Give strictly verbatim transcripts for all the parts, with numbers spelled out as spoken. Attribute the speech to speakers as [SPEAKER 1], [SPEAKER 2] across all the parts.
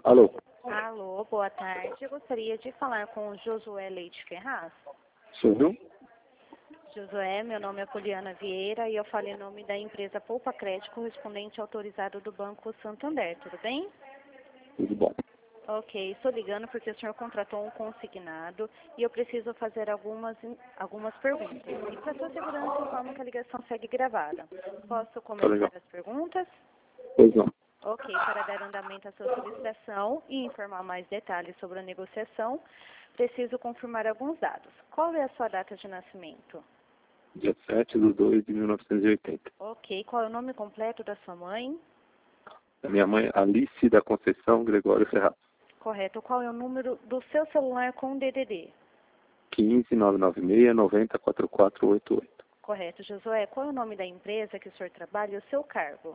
[SPEAKER 1] Alô?
[SPEAKER 2] Alô, boa tarde. Eu gostaria de falar com o Josué Leite Ferraz.
[SPEAKER 1] Sou
[SPEAKER 2] Josué, meu nome é Poliana Vieira e eu falo em nome da empresa Poupa Crédito, correspondente autorizado do Banco Santander, tudo bem?
[SPEAKER 1] Tudo bom.
[SPEAKER 2] Ok, estou ligando porque o senhor contratou um consignado e eu preciso fazer algumas, algumas perguntas. E para sua segurança, informo que a ligação segue gravada. Posso
[SPEAKER 1] Tá
[SPEAKER 2] começar
[SPEAKER 1] legal.
[SPEAKER 2] as perguntas?
[SPEAKER 1] Pois não.
[SPEAKER 2] Ok, para dar andamento à sua solicitação e informar mais detalhes sobre a negociação, preciso confirmar alguns dados. Qual é a sua data de nascimento?
[SPEAKER 1] Dia sete de dois de mil novecentos e oitenta.
[SPEAKER 2] Ok, qual é o nome completo da sua mãe?
[SPEAKER 1] A minha mãe, Alice da Conceição Gregório Ferraz.
[SPEAKER 2] Correto, qual é o número do seu celular com D D D?
[SPEAKER 1] quinze, nove nove seis, noventa, quarenta e quatro, oitenta e oito.
[SPEAKER 2] Correto, Josué, qual é o nome da empresa que o senhor trabalha e o seu cargo?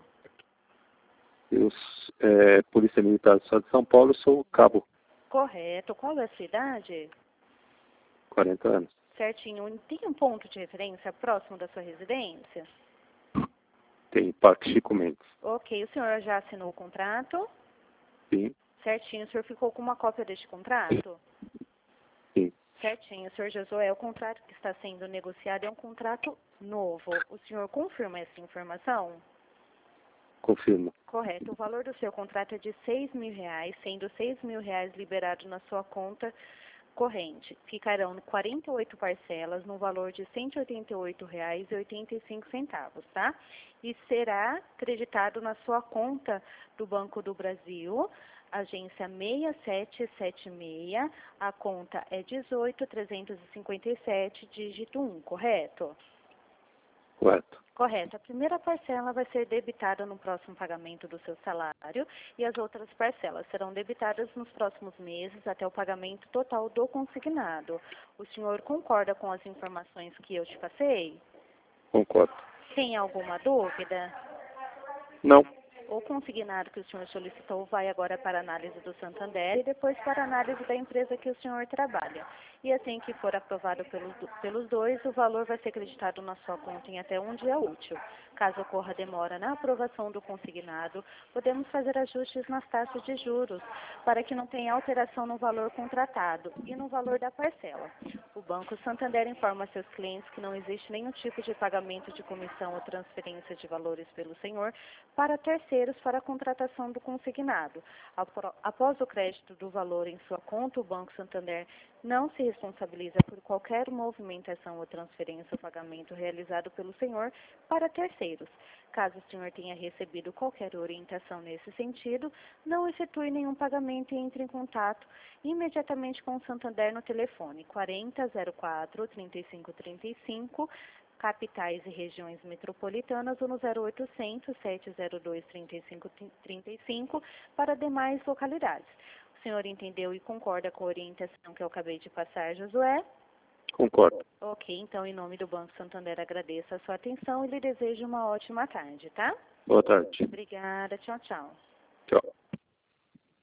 [SPEAKER 1] Eu, é, Polícia Militar do Estado de São Paulo, sou cabo,
[SPEAKER 2] Correto, qual é a sua idade?
[SPEAKER 1] quarenta anos.
[SPEAKER 2] Certinho, tem um ponto de referência próximo da sua residência?
[SPEAKER 1] Tem Parque Chico Mendes.
[SPEAKER 2] Ok, o senhor já assinou o contrato?
[SPEAKER 1] Sim,
[SPEAKER 2] Certinho, o senhor ficou com uma cópia deste contrato?
[SPEAKER 1] sim.
[SPEAKER 2] Certinho, senhor Josué, o contrato que está sendo negociado é um contrato novo. O senhor confirma essa informação?
[SPEAKER 1] Confirmo.
[SPEAKER 2] Correto. O valor do seu contrato é de seis mil reais, sendo seis mil reais liberados na sua conta corrente. Ficarão quarenta e oito parcelas no valor de cento e oitenta e oito reais e oitenta e cinco centavos, tá? E será creditado na sua conta do Banco do Brasil, agência seis sete sete seis, a conta é dezoito mil trezentos e cinquenta e sete, dígito um, correto?
[SPEAKER 1] Correto.
[SPEAKER 2] Correto. A primeira parcela vai ser debitada no próximo pagamento do seu salário e as outras parcelas serão debitadas nos próximos meses até o pagamento total do consignado. O senhor concorda com as informações que eu te passei?
[SPEAKER 1] Concordo.
[SPEAKER 2] Tem alguma dúvida?
[SPEAKER 1] Não.
[SPEAKER 2] O consignado que o senhor solicitou vai agora para a análise do Santander e depois para a análise da empresa que o senhor trabalha. E assim que for aprovado pelos, pelos dois, o valor vai ser acreditado na sua conta em até um dia útil. Caso ocorra demora na aprovação do consignado, podemos fazer ajustes nas taxas de juros para que não tenha alteração no valor contratado e no valor da parcela. O Banco Santander informa a seus clientes que não existe nenhum tipo de pagamento de comissão ou transferência de valores pelo senhor para terceiros para a contratação do consignado. Após o crédito do valor em sua conta, o Banco Santander não se responsabiliza por qualquer movimentação ou transferência ou pagamento realizado pelo senhor para terceiros. Caso o senhor tenha recebido qualquer orientação nesse sentido, não efetue nenhum pagamento e entre em contato imediatamente com o Santander no telefone quarenta, zero quatro, trinta e cinco trinta e cinco, capitais e regiões metropolitanas, ou no zero oitocentos, sete zero dois, trinta e cinco trinta e cinco para demais localidades. O senhor entendeu e concorda com a orientação que eu acabei de passar, Josué?
[SPEAKER 1] Concordo.
[SPEAKER 2] Ok, então, em nome do Banco Santander, agradeço a sua atenção e lhe desejo uma ótima tarde, tá?
[SPEAKER 1] Boa tarde.
[SPEAKER 2] Obrigada, tchau, tchau.
[SPEAKER 1] Tchau.